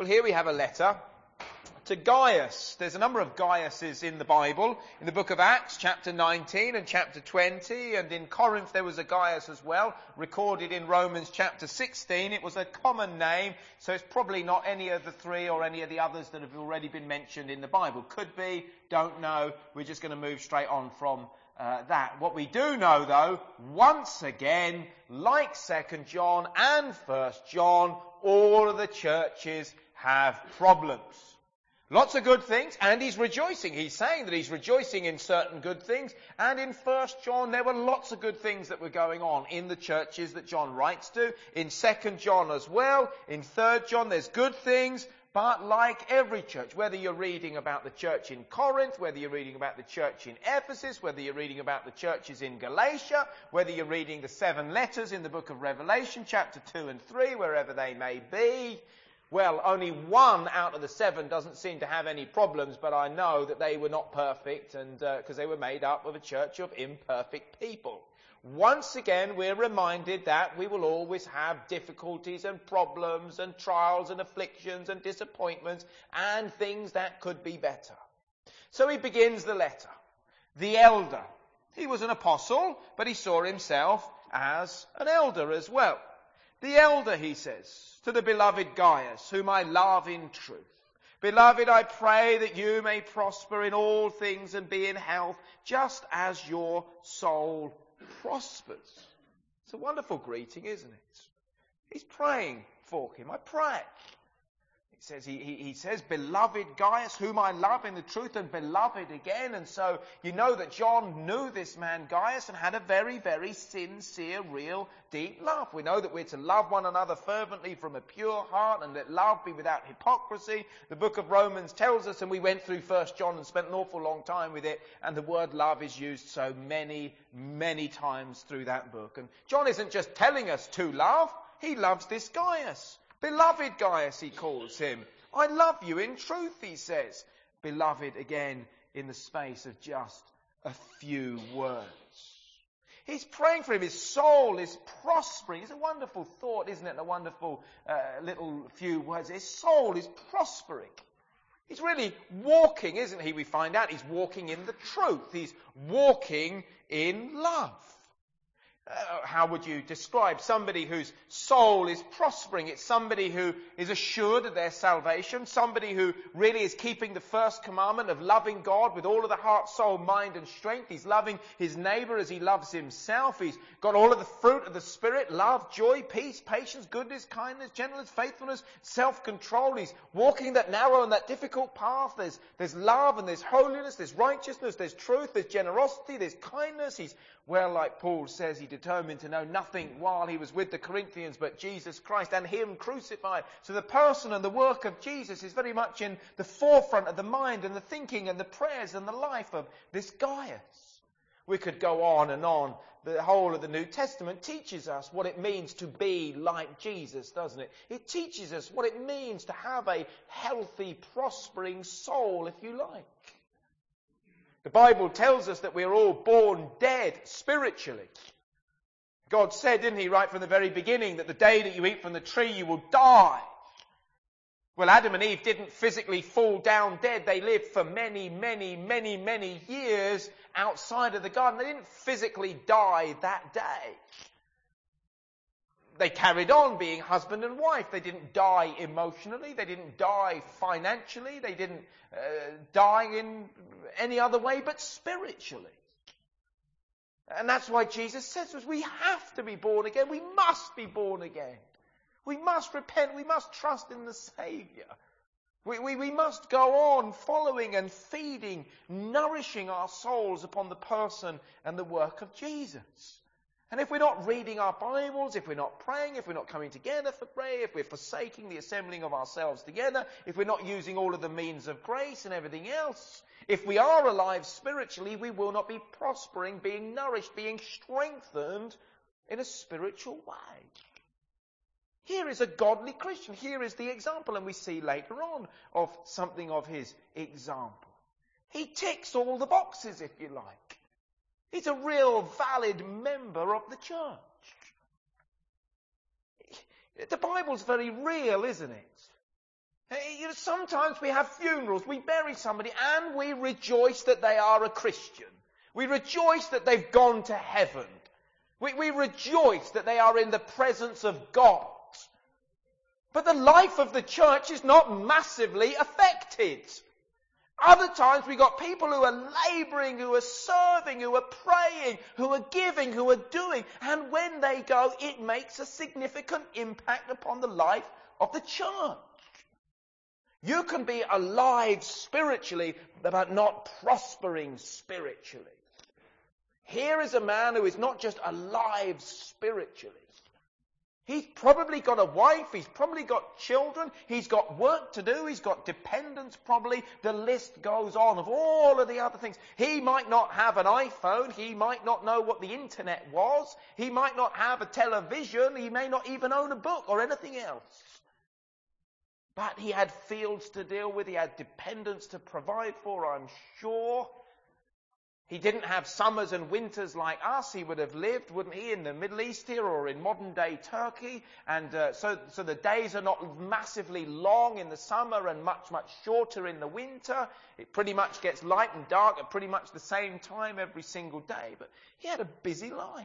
Well, here we have a letter to Gaius. There's a number of Gaiuses in the Bible. In the book of Acts, chapter 19 and chapter 20, and in Corinth there was a Gaius as well, recorded in Romans chapter 16. It was a common name, so it's probably not any of the three or any of the others that have already been mentioned in the Bible. Could be, don't know. We're just going to move straight on from that. What we do know, though, once again, like 2 John and 1 John, all of the churches have problems. Lots of good things, and he's rejoicing. He's saying that he's rejoicing in certain good things. And in 1 John, there were lots of good things that were going on in the churches that John writes to. In 2 John as well. In 3 John, there's good things. But like every church, whether you're reading about the church in Corinth, whether you're reading about the church in Ephesus, whether you're reading about the churches in Galatia, whether you're reading the 7 letters in the book of Revelation, chapter 2 and 3, wherever they may be, well, only 1 out of the 7 doesn't seem to have any problems, but I know that they were not perfect, and because they were made up of a church of imperfect people. Once again, we're reminded that we will always have difficulties and problems and trials and afflictions and disappointments and things that could be better. So he begins the letter. The elder. He was an apostle, but he saw himself as an elder as well. The elder, he says, to the beloved Gaius, whom I love in truth. Beloved, I pray that you may prosper in all things and be in health, just as your soul prospers. It's a wonderful greeting, isn't it? He's praying for him. I pray. He says, beloved Gaius, whom I love in the truth, and beloved again. And so you know that John knew this man Gaius and had a very, very sincere, real, deep love. We know that we're to love one another fervently from a pure heart, and let love be without hypocrisy. The book of Romans tells us, and we went through 1 John and spent an awful long time with it, and the word love is used so many, many times through that book. And John isn't just telling us to love, he loves this Gaius. Beloved Gaius, he calls him. I love you in truth, he says. Beloved again in the space of just a few words. He's praying for him. His soul is prospering. It's a wonderful thought, isn't it? A wonderful little few words. His soul is prospering. He's really walking, isn't he? We find out he's walking in the truth. He's walking in love. How would you describe somebody whose soul is prospering? It's somebody who is assured of their salvation, somebody who really is keeping the first commandment of loving God with all of the heart, soul, mind and strength. He's loving his neighbour as he loves himself. He's got all of the fruit of the Spirit, love, joy, peace, patience, goodness, kindness, gentleness, faithfulness, self-control. He's walking that narrow and that difficult path. There's love and there's holiness, there's righteousness, there's truth, there's generosity, there's kindness. He's, well, like Paul says, he determined to know nothing while he was with the Corinthians but Jesus Christ and him crucified. So the person and the work of Jesus is very much in the forefront of the mind and the thinking and the prayers and the life of this Gaius. We could go on and on. The whole of the New Testament teaches us what it means to be like Jesus, doesn't it? It teaches us what it means to have a healthy, prospering soul, if you like. The Bible tells us that we're all born dead spiritually. God said, didn't he, right from the very beginning, that the day that you eat from the tree you will die. Well, Adam and Eve didn't physically fall down dead. They lived for many, many, many, many years outside of the garden. They didn't physically die that day. They carried on being husband and wife. They didn't die emotionally. They didn't die financially. They didn't die in any other way but spiritually. And that's why Jesus says to us, we have to be born again. We must be born again. We must repent. We must trust in the Saviour. We must go on following and feeding, nourishing our souls upon the person and the work of Jesus. And if we're not reading our Bibles, if we're not praying, if we're not coming together for prayer, if we're forsaking the assembling of ourselves together, if we're not using all of the means of grace and everything else, if we are alive spiritually, we will not be prospering, being nourished, being strengthened in a spiritual way. Here is a godly Christian. Here is the example, and we see later on of something of his example. He ticks all the boxes, if you like. He's a real valid member of the church. The Bible's very real, isn't it? Sometimes we have funerals, we bury somebody, and we rejoice that they are a Christian. We rejoice that they've gone to heaven. We rejoice that they are in the presence of God. But the life of the church is not massively affected. Other times we've got people who are labouring, who are serving, who are praying, who are giving, who are doing. And when they go, it makes a significant impact upon the life of the church. You can be alive spiritually, but not prospering spiritually. Here is a man who is not just alive spiritually. He's probably got a wife, he's probably got children, he's got work to do, he's got dependents probably. The list goes on of all of the other things. He might not have an iPhone, he might not know what the internet was, he might not have a television, he may not even own a book or anything else. But he had fields to deal with, he had dependents to provide for, I'm sure. He didn't have summers and winters like us. He would have lived, wouldn't he, in the Middle East here or in modern-day Turkey. And so the days are not massively long in the summer and much, much shorter in the winter. It pretty much gets light and dark at pretty much the same time every single day. But he had a busy life.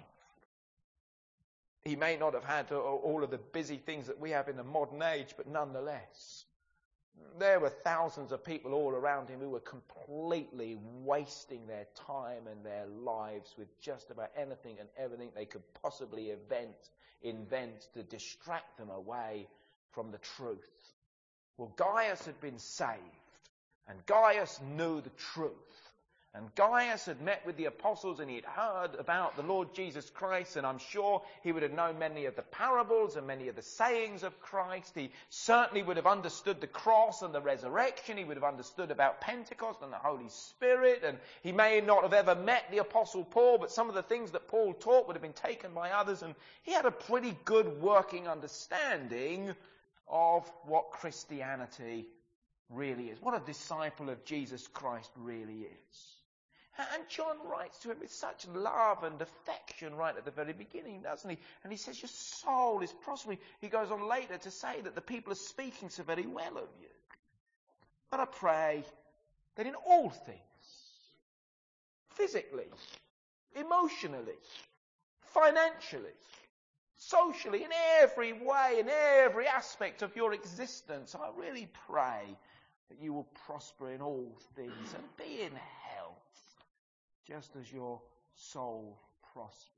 He may not have had all of the busy things that we have in the modern age, but nonetheless, there were thousands of people all around him who were completely wasting their time and their lives with just about anything and everything they could possibly invent to distract them away from the truth. Well, Gaius had been saved, and Gaius knew the truth. And Gaius had met with the apostles and he had heard about the Lord Jesus Christ, and I'm sure he would have known many of the parables and many of the sayings of Christ. He certainly would have understood the cross and the resurrection. He would have understood about Pentecost and the Holy Spirit, and he may not have ever met the Apostle Paul, but some of the things that Paul taught would have been taken by others, and he had a pretty good working understanding of what Christianity really is, what a disciple of Jesus Christ really is. And John writes to him with such love and affection right at the very beginning, doesn't he? And he says, your soul is prospering. He goes on later to say that the people are speaking so very well of you. But I pray that in all things, physically, emotionally, financially, socially, in every way, in every aspect of your existence, I really pray that you will prosper in all things and be in health, just as your soul prospers.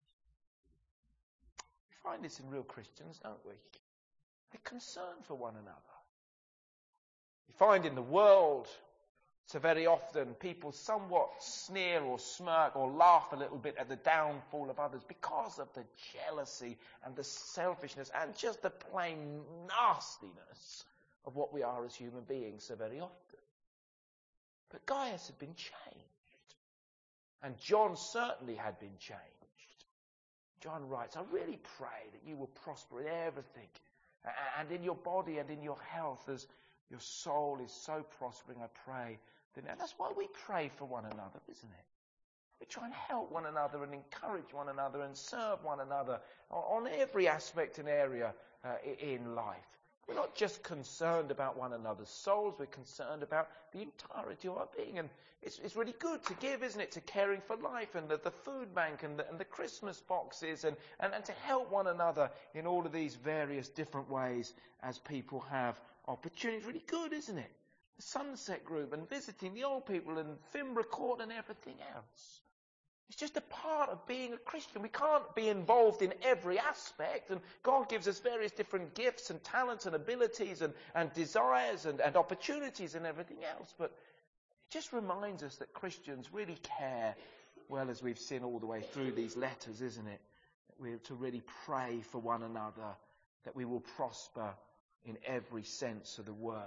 We find this in real Christians, don't we? They're concerned for one another. We find in the world, so very often, people somewhat sneer or smirk or laugh a little bit at the downfall of others because of the jealousy and the selfishness and just the plain nastiness of what we are as human beings so very often. But Gaius had been changed. And John certainly had been changed. John writes, I really pray that you will prosper in everything, and in your body and in your health, as your soul is so prospering, I pray. And that's why we pray for one another, isn't it? We try and help one another and encourage one another and serve one another on every aspect and area in life. We're not just concerned about one another's souls, we're concerned about the entirety of our being. And it's really good to give, isn't it, to Caring for Life and the food bank and the Christmas boxes and to help one another in all of these various different ways as people have opportunity. It's really good, isn't it? The Sunset Group and visiting the old people and Fimbra Court and everything else. It's just a part of being a Christian. We can't be involved in every aspect, and God gives us various different gifts and talents and abilities and desires and opportunities and everything else. But it just reminds us that Christians really care, well, as we've seen all the way through these letters, isn't it? That we're to really pray for one another, that we will prosper in every sense of the word.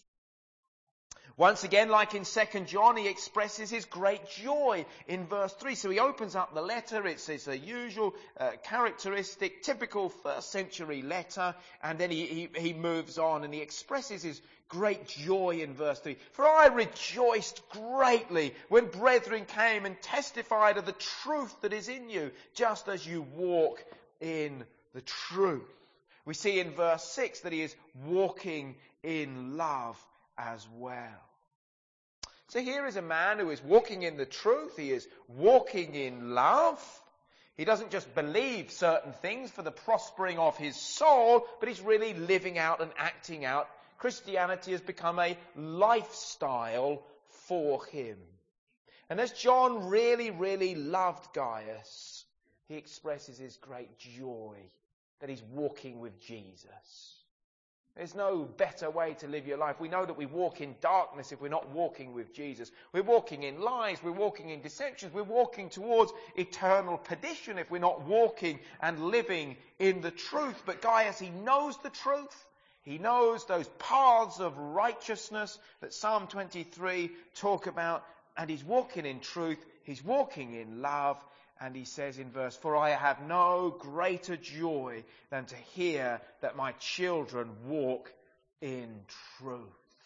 Once again, like in 2 John, he expresses his great joy in verse 3. So he opens up the letter. It's a usual, characteristic, typical first century letter. And then he moves on and he expresses his great joy in verse 3. For I rejoiced greatly when brethren came and testified of the truth that is in you, just as you walk in the truth. We see in verse 6 that he is walking in love as well. So here is a man who is walking in the truth. He is walking in love. He doesn't just believe certain things for the prospering of his soul, but he's really living out and acting out. Christianity has become a lifestyle for him. And as John really, really loved Gaius, he expresses his great joy that he's walking with Jesus. There's no better way to live your life. We know that we walk in darkness if we're not walking with Jesus. We're walking in lies. We're walking in deceptions. We're walking towards eternal perdition if we're not walking and living in the truth. But Gaius, he knows the truth. He knows those paths of righteousness that Psalm 23 talk about. And he's walking in truth. He's walking in love. And he says in verse 4, I have no greater joy than to hear that my children walk in truth.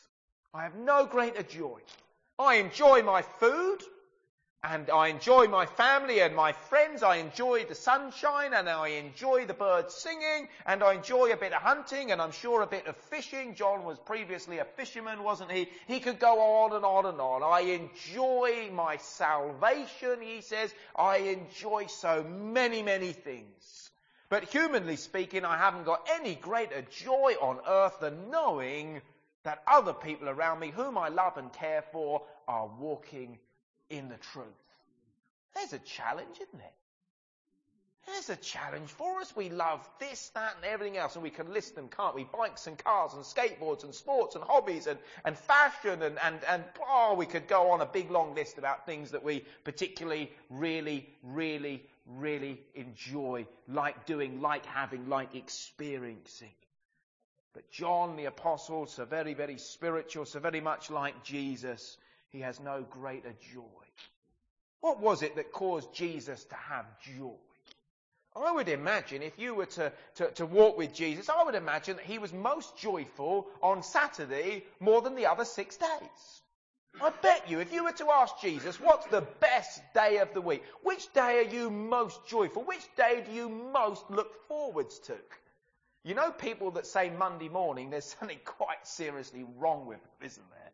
I have no greater joy. I enjoy my food, and I enjoy my family and my friends. I enjoy the sunshine, and I enjoy the birds singing, and I enjoy a bit of hunting, and I'm sure a bit of fishing. John was previously a fisherman, wasn't he? He could go on and on and on. I enjoy my salvation, he says. I enjoy so many, many things. But humanly speaking, I haven't got any greater joy on earth than knowing that other people around me, whom I love and care for, are walking in the truth. There's a challenge, isn't it? There's a challenge for us. We love this, that, and everything else, and we can list them, can't we? Bikes and cars and skateboards and sports and hobbies and fashion and we could go on a big long list about things that we particularly really, really, really enjoy, like doing, like having, like experiencing. But John the Apostle, so very, very spiritual, so very much like Jesus, he has no greater joy. What was it that caused Jesus to have joy? I would imagine if you were to walk with Jesus, I would imagine that he was most joyful on Saturday more than the other 6 days. I bet you, if you were to ask Jesus, what's the best day of the week? Which day are you most joyful? Which day do you most look forwards to? You know people that say Monday morning, there's something quite seriously wrong with them, isn't there?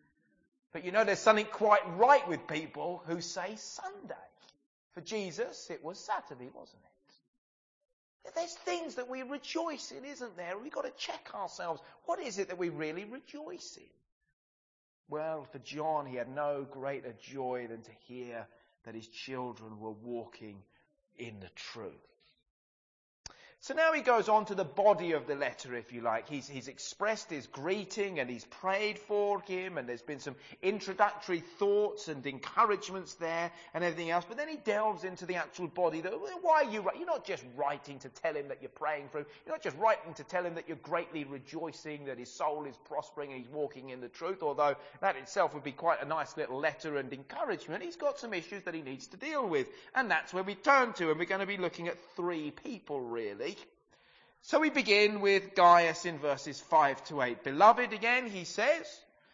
But you know there's something quite right with people who say Sunday. For Jesus, it was Saturday, wasn't it? There's things that we rejoice in, isn't there? We've got to check ourselves. What is it that we really rejoice in? Well, for John, he had no greater joy than to hear that his children were walking in the truth. So now he goes on to the body of the letter, if you like. He's expressed his greeting and he's prayed for him, and there's been some introductory thoughts and encouragements there and everything else. But then he delves into the actual body. Why are you writing? You're not just writing to tell him that you're praying for him. You're not just writing to tell him that you're greatly rejoicing that his soul is prospering and he's walking in the truth, although that itself would be quite a nice little letter and encouragement. He's got some issues that he needs to deal with. And that's where we turn to, and we're going to be looking at 3 people, really. So we begin with Gaius in verses 5 to 8. Beloved, again, he says,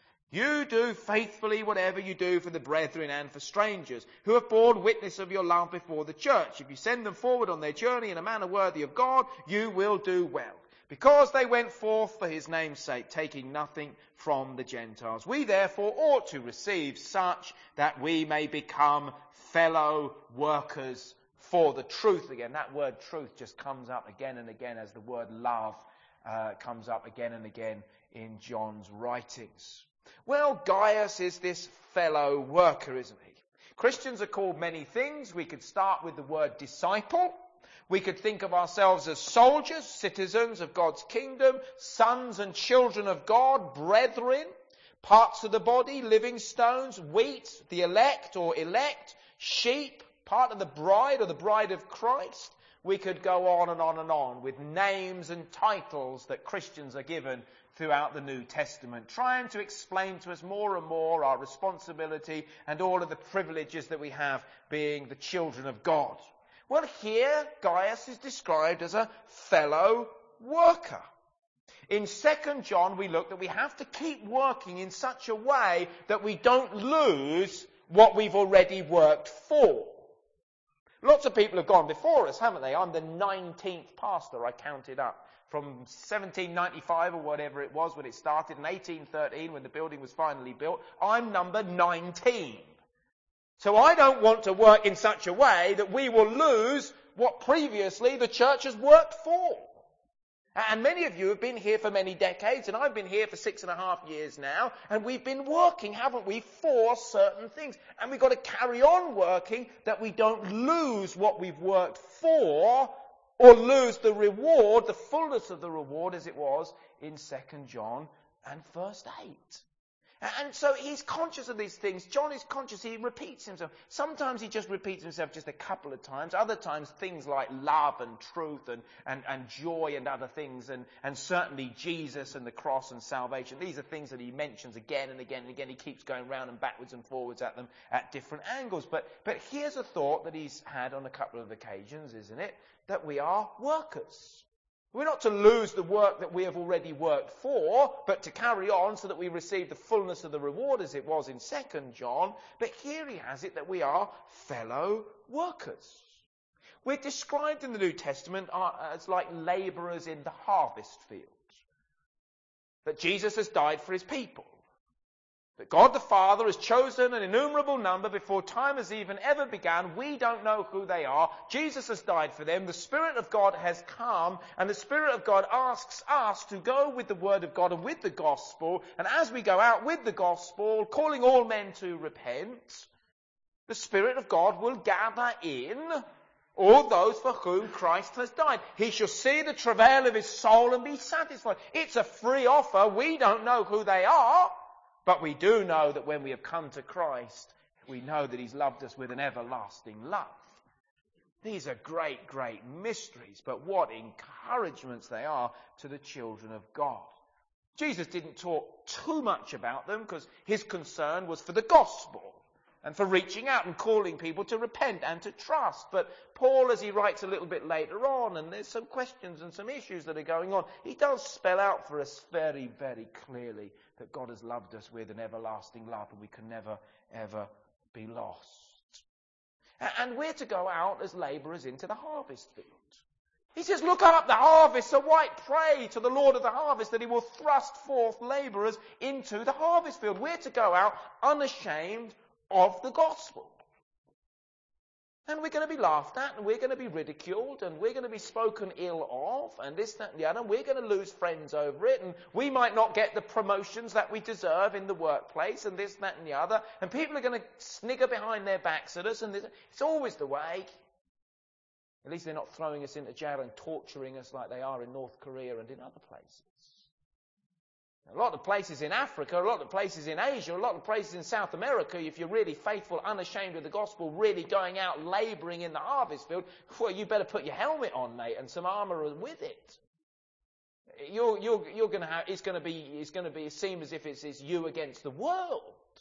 you do faithfully whatever you do for the brethren and for strangers, who have borne witness of your love before the church. If you send them forward on their journey in a manner worthy of God, you will do well. Because they went forth for his name's sake, taking nothing from the Gentiles. We therefore ought to receive such that we may become fellow workers for the truth. Again, that word truth just comes up again and again as the word love comes up again and again in John's writings. Well, Gaius is this fellow worker, isn't he? Christians are called many things. We could start with the word disciple. We could think of ourselves as soldiers, citizens of God's kingdom, sons and children of God, brethren, parts of the body, living stones, wheat, the elect or elect, sheep, part of the bride or the bride of Christ. We could go on and on and on with names and titles that Christians are given throughout the New Testament, trying to explain to us more and more our responsibility and all of the privileges that we have being the children of God. Well, here Gaius is described as a fellow worker. In 2 John we look that we have to keep working in such a way that we don't lose what we've already worked for. Lots of people have gone before us, haven't they? I'm the 19th pastor, I counted up from 1795 or whatever it was when it started, in 1813 when the building was finally built. I'm number 19. So I don't want to work in such a way that we will lose what previously the church has worked for. And many of you have been here for many decades, and I've been here for 6.5 years now, and we've been working, haven't we, for certain things. And we've got to carry on working that we don't lose what we've worked for, or lose the reward, the fullness of the reward as it was in 2 John and verse 8. And so he's conscious of these things. John is conscious. He repeats himself. Sometimes he just repeats himself just a couple of times. Other times things like love and truth and joy and other things. And certainly Jesus and the cross and salvation. These are things that he mentions again and again and again. He keeps going round and backwards and forwards at them at different angles. But here's a thought that he's had on a couple of occasions, isn't it? That we are workers. We're not to lose the work that we have already worked for, but to carry on so that we receive the fullness of the reward as it was in 2 John. But here he has it that we are fellow workers. We're described in the New Testament as like labourers in the harvest field. That Jesus has died for his people. That God the Father has chosen an innumerable number before time has even ever begun. We don't know who they are. Jesus has died for them. The Spirit of God has come, and the Spirit of God asks us to go with the Word of God and with the gospel. And as we go out with the gospel, calling all men to repent, the Spirit of God will gather in all those for whom Christ has died. He shall see the travail of his soul and be satisfied. It's a free offer. We don't know who they are. But we do know that when we have come to Christ, we know that he's loved us with an everlasting love. These are great, great mysteries, but what encouragements they are to the children of God. Jesus didn't talk too much about them because his concern was for the gospel and for reaching out and calling people to repent and to trust. But Paul, as he writes a little bit later on, and there's some questions and some issues that are going on, he does spell out for us very, very clearly that God has loved us with an everlasting love and we can never, ever be lost. And we're to go out as labourers into the harvest field. He says, look up, the harvest's a white. Pray to the Lord of the harvest that he will thrust forth labourers into the harvest field. We're to go out unashamed of the gospel. And we're going to be laughed at, and we're going to be ridiculed, and we're going to be spoken ill of, and this, that, and the other, and we're going to lose friends over it, and we might not get the promotions that we deserve in the workplace, and this, that, and the other, and people are going to snigger behind their backs at us, and it's always the way. At least they're not throwing us into jail and torturing us like they are in North Korea and in other places. A lot of places in Africa, a lot of places in Asia, a lot of places in South America, if you're really faithful, unashamed of the gospel, really going out labouring in the harvest field, well, you better put your helmet on, mate, and some armour with it. You're going to have, it's going to be seem as if it's you against the world.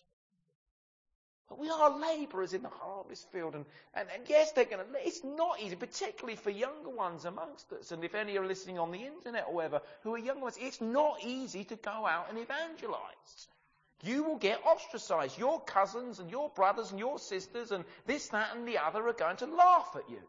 But we are labourers in the harvest field, and yes, it's not easy, particularly for younger ones amongst us. And if any are listening on the internet or whatever, who are younger ones, it's not easy to go out and evangelise. You will get ostracised. Your cousins and your brothers and your sisters and this, that, and the other are going to laugh at you.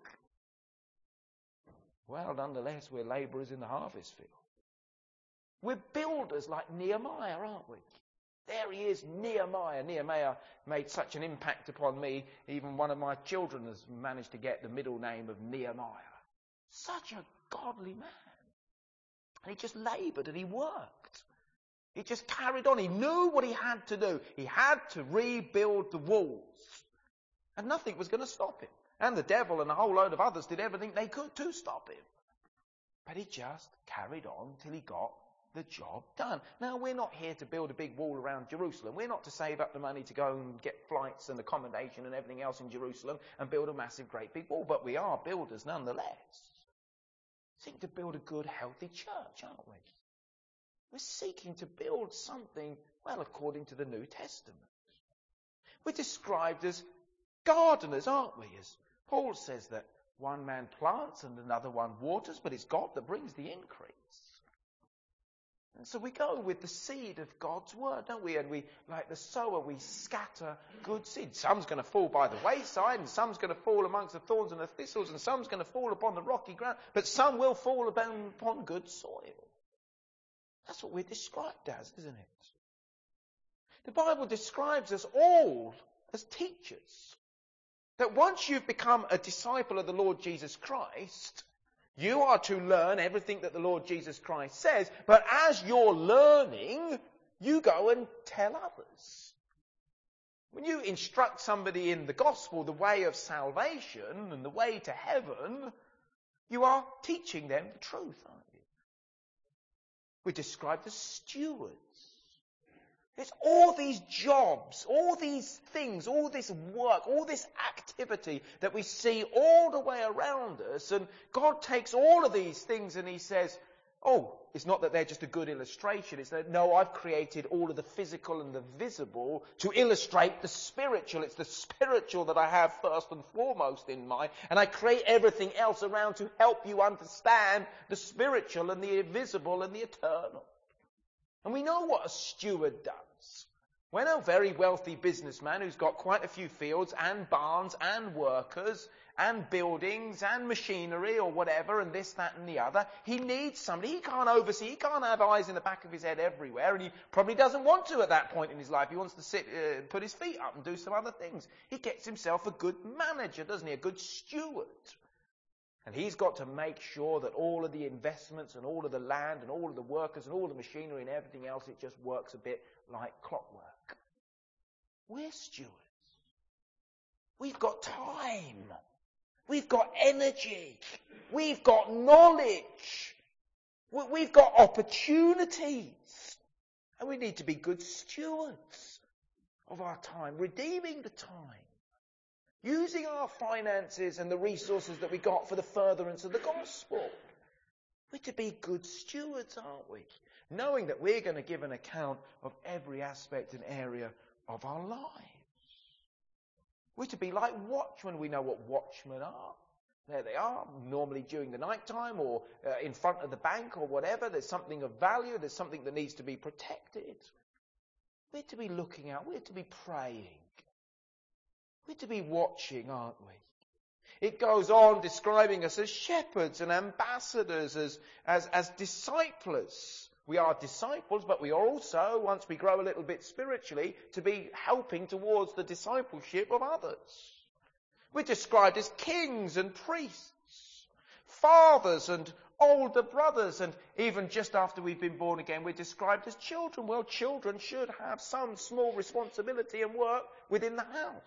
Well, nonetheless, we're labourers in the harvest field. We're builders like Nehemiah, aren't we? There he is, Nehemiah. Nehemiah made such an impact upon me, even one of my children has managed to get the middle name of Nehemiah. Such a godly man. And he just laboured and he worked. He just carried on. He knew what he had to do. He had to rebuild the walls. And nothing was going to stop him. And the devil and a whole load of others did everything they could to stop him. But he just carried on till he got the job done. Now, we're not here to build a big wall around Jerusalem. We're not to save up the money to go and get flights and accommodation and everything else in Jerusalem and build a massive, great big wall. But we are builders nonetheless. Seeking to build a good, healthy church, aren't we? We're seeking to build something, well, according to the New Testament. We're described as gardeners, aren't we? As Paul says that one man plants and another one waters, but it's God that brings the increase. And so we go with the seed of God's word, don't we? And we, like the sower, we scatter good seed. Some's going to fall by the wayside, and some's going to fall amongst the thorns and the thistles, and some's going to fall upon the rocky ground, but some will fall upon good soil. That's what we're described as, isn't it? The Bible describes us all as teachers. That once you've become a disciple of the Lord Jesus Christ, you are to learn everything that the Lord Jesus Christ says, but as you're learning, you go and tell others. When you instruct somebody in the gospel, the way of salvation and the way to heaven, you are teaching them the truth, aren't you? We're described as stewards. It's all these jobs, all these things, all this work, all this activity that we see all the way around us. And God takes all of these things and he says, oh, it's not that they're just a good illustration. It's that, no, I've created all of the physical and the visible to illustrate the spiritual. It's the spiritual that I have first and foremost in mind. And I create everything else around to help you understand the spiritual and the invisible and the eternal. And we know what a steward does. When a very wealthy businessman who's got quite a few fields and barns and workers and buildings and machinery or whatever and this, that and the other, he needs somebody. He can't oversee. He can't have eyes in the back of his head everywhere, and he probably doesn't want to at that point in his life. He wants to sit, put his feet up and do some other things. He gets himself a good manager, doesn't he? A good steward. And he's got to make sure that all of the investments and all of the land and all of the workers and all of the machinery and everything else, it just works a bit like clockwork. We're stewards. We've got time. We've got energy. We've got knowledge. We've got opportunities. And we need to be good stewards of our time, redeeming the time. Using our finances and the resources that we got for the furtherance of the gospel. We're to be good stewards, aren't we? Knowing that we're going to give an account of every aspect and area of our lives. We're to be like watchmen. We know what watchmen are. There they are, normally during the night time or in front of the bank or whatever. There's something of value. There's something that needs to be protected. We're to be looking out. We're to be praying. We're to be watching, aren't we? It goes on describing us as shepherds and ambassadors, as disciples. We are disciples, but we are also, once we grow a little bit spiritually, to be helping towards the discipleship of others. We're described as kings and priests, fathers and older brothers, and even just after we've been born again, we're described as children. Well, children should have some small responsibility and work within the house.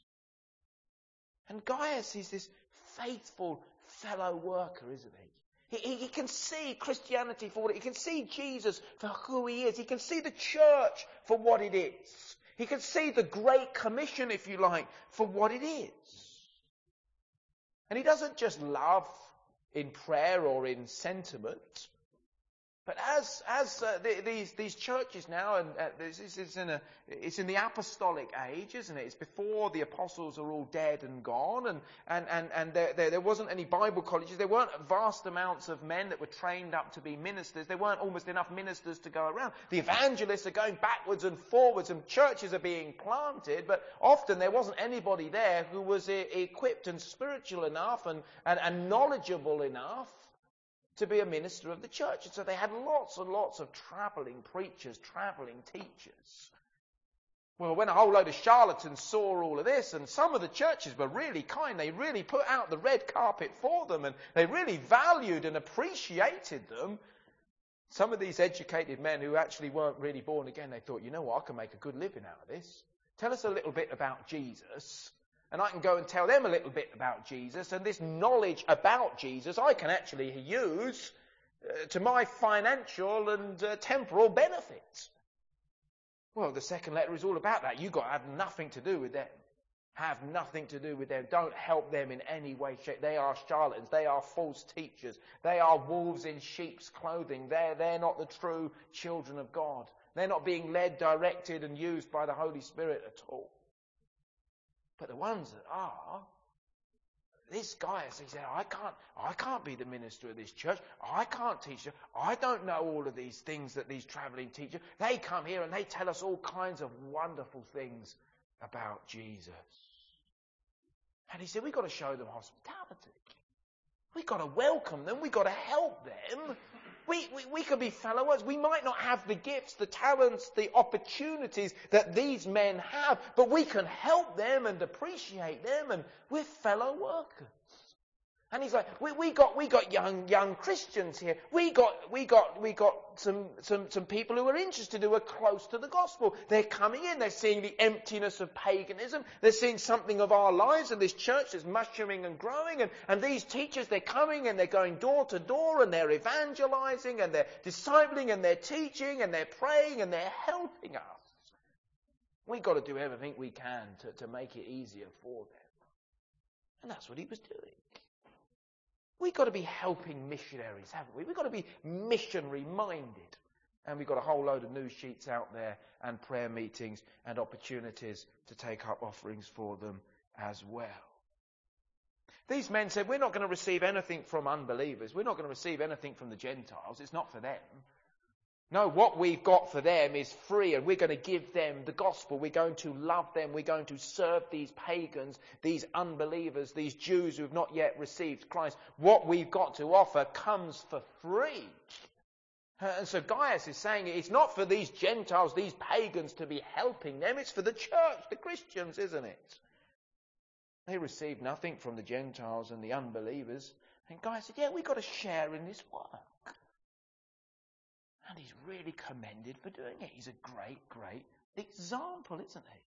And Gaius is this faithful fellow worker, isn't he? He can see Christianity for what it is. He can see Jesus for who he is. He can see the church for what it is. He can see the Great Commission, if you like, for what it is. And he doesn't just love in prayer or in sentiment. But as these churches now, and it's in the apostolic age, isn't it? It's before the apostles are all dead and gone, and there wasn't any Bible colleges. There weren't vast amounts of men that were trained up to be ministers. There weren't almost enough ministers to go around. The evangelists are going backwards and forwards, and churches are being planted, but often there wasn't anybody there who was equipped and spiritual enough and knowledgeable enough to be a minister of the church. And so they had lots and lots of travelling preachers, travelling teachers. Well, when a whole load of charlatans saw all of this, and some of the churches were really kind, they really put out the red carpet for them, and they really valued and appreciated them. Some of these educated men who actually weren't really born again, they thought, you know what, I can make a good living out of this. Tell us a little bit about Jesus, and I can go and tell them a little bit about Jesus, and this knowledge about Jesus I can actually use to my financial and temporal benefit. Well, the second letter is all about that. You've got to have nothing to do with them. Have nothing to do with them. Don't help them in any way, shape. They are charlatans. They are false teachers. They are wolves in sheep's clothing. They're not the true children of God. They're not being led, directed, and used by the Holy Spirit at all. But the ones that are, This guy, he said, I can't be the minister of this church. I can't teach you. I don't know all of these things that these travelling teachers. They come here and they tell us all kinds of wonderful things about Jesus. And he said, we've got to show them hospitality. We've got to welcome them. We've got to help them. We can be fellow workers. We might not have the gifts, the talents, the opportunities that these men have, but we can help them and appreciate them, and we're fellow workers. And he's like, we got young Christians here. We got some people who are interested, who are close to the gospel. They're coming in. They're seeing the emptiness of paganism. They're seeing something of our lives, and this church is mushrooming and growing. And these teachers, they're coming and they're going door to door, and they're evangelizing and they're discipling and they're teaching and they're praying and they're helping us. We've got to do everything we can to make it easier for them. And that's what he was doing. We've got to be helping missionaries, haven't we? We've got to be missionary-minded. And we've got a whole load of news sheets out there and prayer meetings and opportunities to take up offerings for them as well. These men said, we're not going to receive anything from unbelievers. We're not going to receive anything from the Gentiles. It's not for them. No, what we've got for them is free, and we're going to give them the gospel. We're going to love them. We're going to serve these pagans, these unbelievers, these Jews who have not yet received Christ. What we've got to offer comes for free. And so Gaius is saying it's not for these Gentiles, these pagans, to be helping them. It's for the church, the Christians, isn't it? They received nothing from the Gentiles and the unbelievers. And Gaius said, yeah, we've got to share in this work. And he's really commended for doing it. He's a great example, isn't he?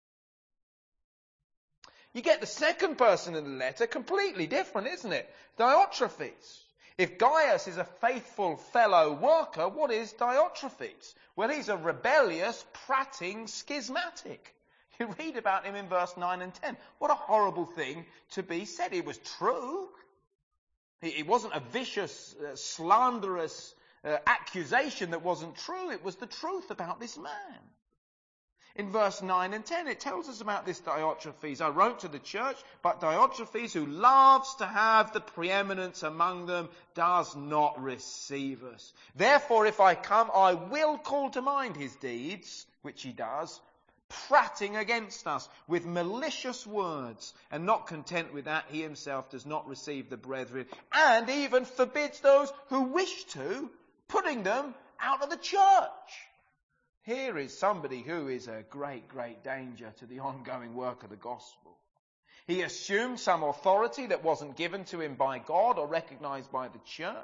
You get the second person in the letter, completely different, isn't it? Diotrephes. If Gaius is a faithful fellow worker, what is Diotrephes? Well, he's a rebellious, prating schismatic. You read about him in verse 9 and 10. What a horrible thing to be said. It was true. It wasn't a vicious, slanderous accusation that wasn't true. It was the truth about this man. In verse 9 and 10, it tells us about this Diotrephes. I wrote to the church, but Diotrephes, who loves to have the preeminence among them, does not receive us. Therefore, if I come, I will call to mind his deeds, which he does, prating against us with malicious words, and not content with that, he himself does not receive the brethren, and even forbids those who wish to, putting them out of the church. Here is somebody who is a great danger to the ongoing work of the gospel. He assumed some authority that wasn't given to him by God or recognized by the church.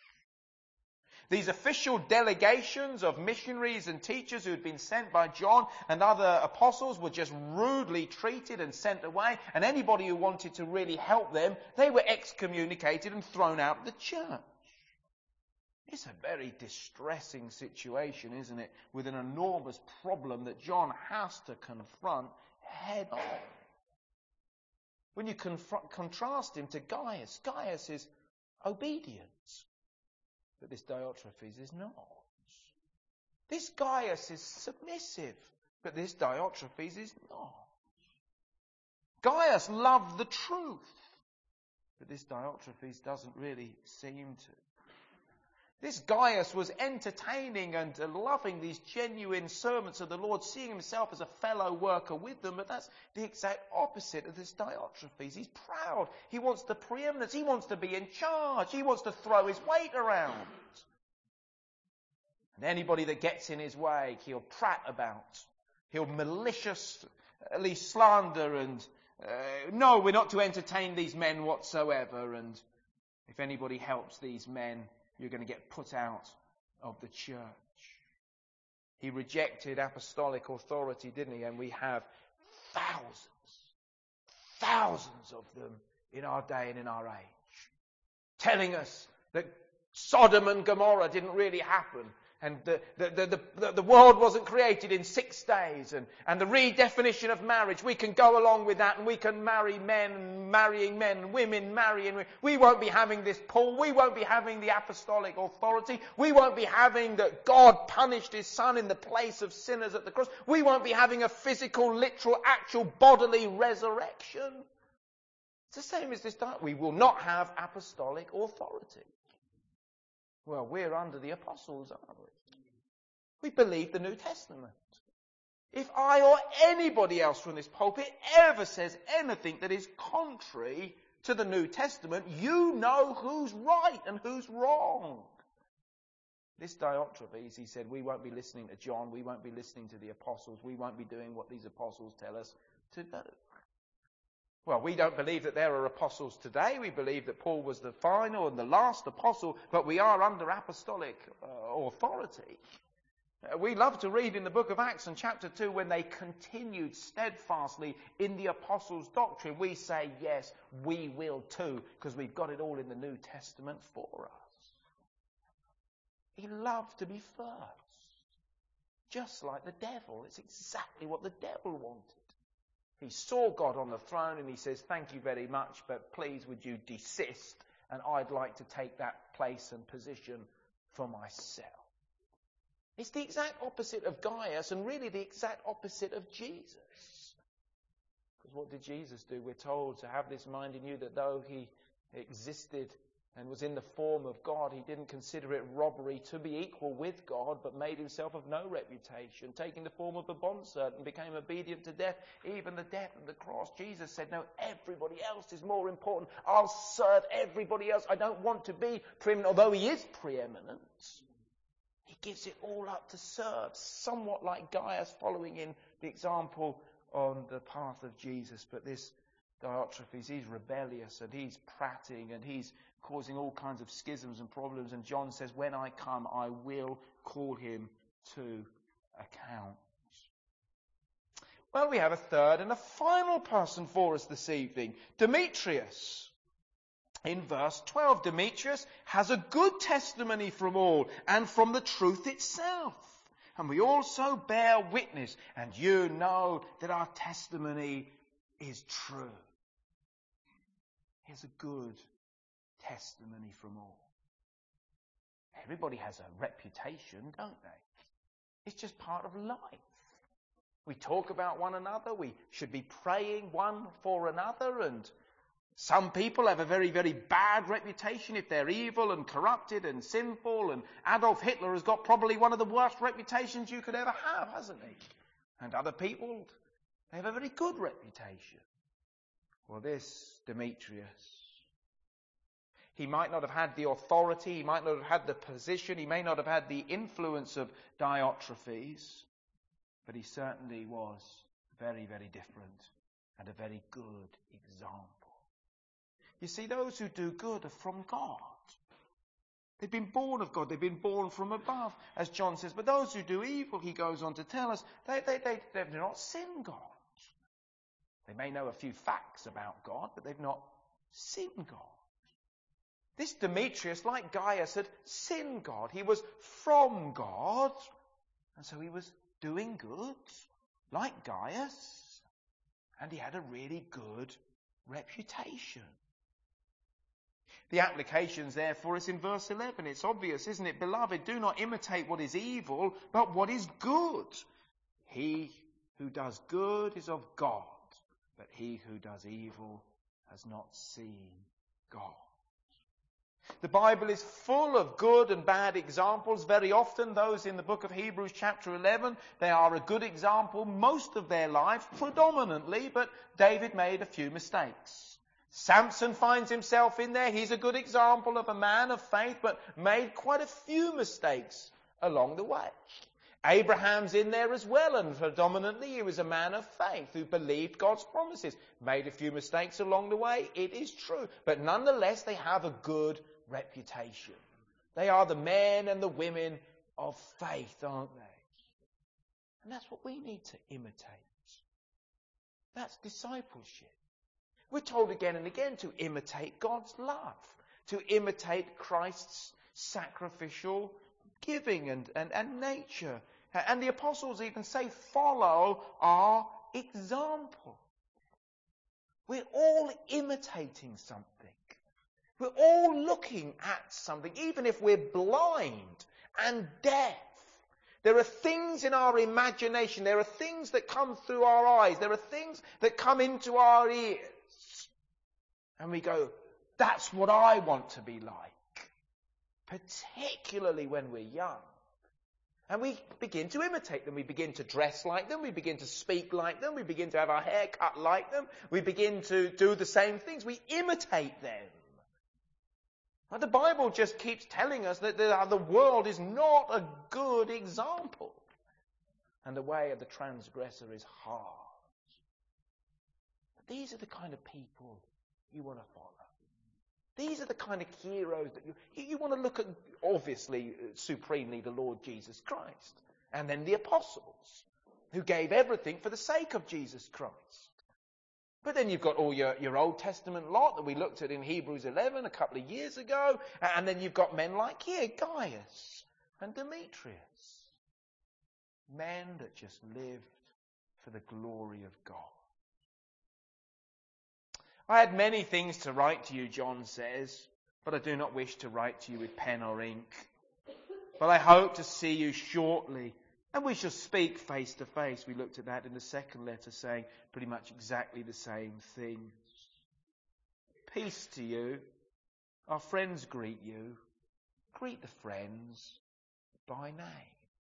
These official delegations of missionaries and teachers who had been sent by John and other apostles were just rudely treated and sent away, and anybody who wanted to really help them, they were excommunicated and thrown out of the church. It's a very distressing situation, isn't it? With an enormous problem that John has to confront head on. When you contrast him to Gaius, Gaius is obedience. But this Diotrephes is not. This Gaius is submissive, but this Diotrephes is not. Gaius loved the truth, but this Diotrephes doesn't really seem to. This Gaius was entertaining and loving these genuine servants of the Lord, seeing himself as a fellow worker with them, but that's the exact opposite of this Diotrephes. He's proud. He wants the preeminence. He wants to be in charge. He wants to throw his weight around. And anybody that gets in his way, he'll prat about. He'll maliciously slander and, no, we're not to entertain these men whatsoever. And if anybody helps these men, you're going to get put out of the church. He rejected apostolic authority, didn't he? And we have thousands of them in our day and in our age, telling us that Sodom and Gomorrah didn't really happen, and the world wasn't created in 6 days, and the redefinition of marriage, we can go along with that, and we can marry men, marrying men, women marrying women. We won't be having this Paul. We won't be having the apostolic authority. We won't be having that God punished his son in the place of sinners at the cross. We won't be having a physical, literal, actual bodily resurrection. It's the same as this time. We will not have apostolic authority. Well, we're under the apostles, aren't we? We believe the New Testament. If I or anybody else from this pulpit ever says anything that is contrary to the New Testament, you know who's right and who's wrong. This Diotrephes, he said, we won't be listening to John, we won't be listening to the apostles, we won't be doing what these apostles tell us to do. Well, we don't believe that there are apostles today. We believe that Paul was the final and the last apostle, but we are under apostolic authority. We love to read in the book of Acts in chapter 2 when they continued steadfastly in the apostles' doctrine. We say, yes, we will too, because we've got it all in the New Testament for us. He loved to be first, just like the devil. It's exactly what the devil wanted. He saw God on the throne and he says, thank you very much, but please would you desist, and I'd like to take that place and position for myself. It's the exact opposite of Gaius and really the exact opposite of Jesus. Because what did Jesus do? We're told to have this mind in you that though he existed and was in the form of God, he didn't consider it robbery to be equal with God, but made himself of no reputation, taking the form of a bondservant and became obedient to death, even the death of the cross. Jesus said, no, everybody else is more important. I'll serve everybody else. I don't want to be preeminent, although he is preeminent. He gives it all up to serve, somewhat like Gaius following in the example on the path of Jesus. But this Diotrephes, he's rebellious and he's prating and he's causing all kinds of schisms and problems. And John says, when I come, I will call him to account. Well, we have a third and a final person for us this evening, Demetrius. In verse 12, Demetrius has a good testimony from all and from the truth itself. And we also bear witness, and you know that our testimony is true. Here's a good testimony from all. Everybody has a reputation, don't they? It's just part of life. We talk about one another. We should be praying one for another, and some people have a very, very bad reputation if they're evil and corrupted and sinful, and Adolf Hitler has got probably one of the worst reputations you could ever have, hasn't he? And other people, they have a very good reputation. Well, this Demetrius, he might not have had the authority, he might not have had the position, he may not have had the influence of Diotrephes, but he certainly was very, very different and a very good example. You see, those who do good are from God. They've been born of God. They've been born from above, as John says. But those who do evil, he goes on to tell us, they do not sin God. They may know a few facts about God, but they've not sinned God. This Demetrius, like Gaius, had sinned God. He was from God, and so he was doing good, like Gaius, and he had a really good reputation. The application's there for us in verse 11. It's obvious, isn't it? Beloved, do not imitate what is evil, but what is good. He who does good is of God, but he who does evil has not seen God. The Bible is full of good and bad examples. Very often, those in the book of Hebrews chapter 11, they are a good example most of their lives, predominantly, but David made a few mistakes. Samson finds himself in there. He's a good example of a man of faith, but made quite a few mistakes along the way. Abraham's in there as well, and predominantly he was a man of faith who believed God's promises. Made a few mistakes along the way, it is true. But nonetheless, they have a good reputation. They are the men and the women of faith, aren't they? And that's what we need to imitate. That's discipleship. We're told again and again to imitate God's love, to imitate Christ's sacrificial giving and nature. And the apostles even say, follow our example. We're all imitating something. We're all looking at something, even if we're blind and deaf. There are things in our imagination. There are things that come through our eyes. There are things that come into our ears. And we go, that's what I want to be like. Particularly when we're young. And we begin to imitate them. We begin to dress like them. We begin to speak like them. We begin to have our hair cut like them. We begin to do the same things. We imitate them. But the Bible just keeps telling us that the world is not a good example. And the way of the transgressor is hard. But these are the kind of people you want to follow. These are the kind of heroes that you want to look at, obviously, supremely, the Lord Jesus Christ. And then the apostles, who gave everything for the sake of Jesus Christ. But then you've got all your Old Testament lot that we looked at in Hebrews 11 a couple of years ago. And then you've got men like here, Gaius and Demetrius. Men that just lived for the glory of God. I had many things to write to you, John says, but I do not wish to write to you with pen or ink. But I hope to see you shortly, and we shall speak face to face. We looked at that in the second letter, saying pretty much exactly the same thing. Peace to you. Our friends greet you. Greet the friends by name.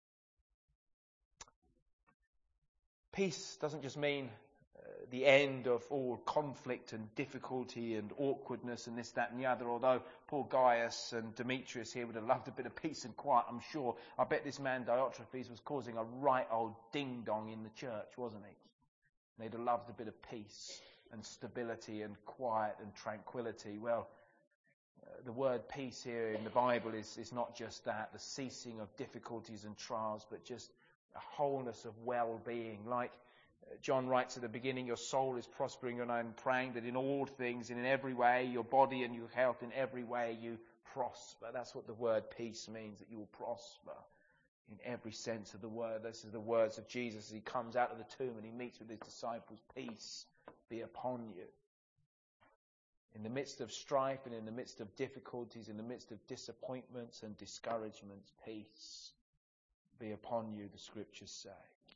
Peace doesn't just mean the end of all conflict and difficulty and awkwardness and this, that and the other, although poor Gaius and Demetrius here would have loved a bit of peace and quiet, I'm sure. I bet this man Diotrephes was causing a right old ding-dong in the church, wasn't he? They'd have loved a bit of peace and stability and quiet and tranquility. Well, the word peace here in the Bible is not just that, the ceasing of difficulties and trials, but just a wholeness of well-being. Like John writes at the beginning, your soul is prospering, and I'm praying that in all things and in every way, your body and your health, in every way you prosper. That's what the word peace means, that you will prosper in every sense of the word. This is the words of Jesus as he comes out of the tomb and he meets with his disciples. Peace be upon you. In the midst of strife and in the midst of difficulties, in the midst of disappointments and discouragements, peace be upon you, the scriptures say.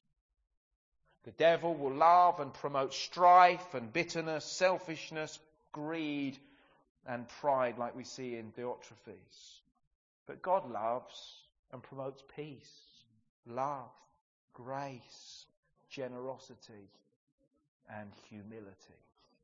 The devil will love and promote strife and bitterness, selfishness, greed and pride like we see in Diotrephes. But God loves and promotes peace, love, grace, generosity and humility.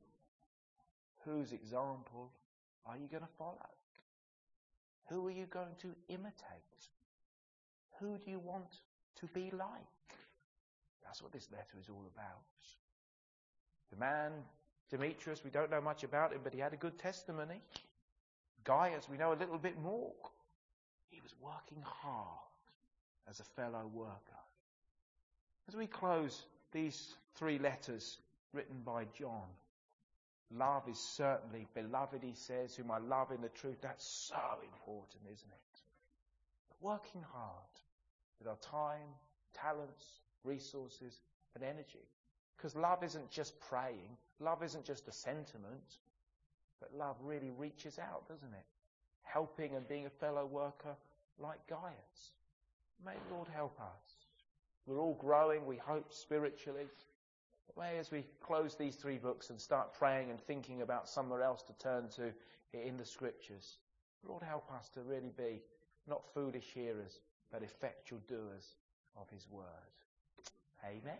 Whose example are you going to follow? Who are you going to imitate? Who do you want to be like? That's what this letter is all about. The man, Demetrius, we don't know much about him, but he had a good testimony. Gaius, we know a little bit more. He was working hard as a fellow worker. As we close these 3 letters written by John, love is certainly, beloved, he says, whom I love in the truth. That's so important, isn't it? But working hard with our time, talents, resources and energy. Because love isn't just praying. Love isn't just a sentiment. But love really reaches out, doesn't it? Helping and being a fellow worker like Gaius. May the Lord help us. We're all growing, we hope, spiritually. But may, as we close these 3 books and start praying and thinking about somewhere else to turn to in the scriptures, Lord, help us to really be not foolish hearers, but effectual doers of his word. Amen.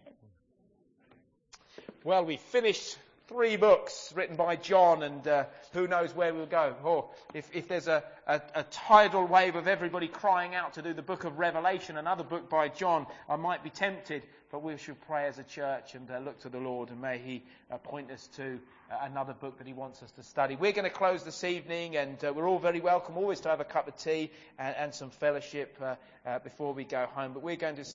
Well, we finished 3 books written by John, and who knows where we'll go. Or if there's a tidal wave of everybody crying out to do the book of Revelation, another book by John, I might be tempted, but we should pray as a church and look to the Lord, and may he point us to another book that he wants us to study. We're going to close this evening, and we're all very welcome always to have a cup of tea and some fellowship before we go home, but we're going to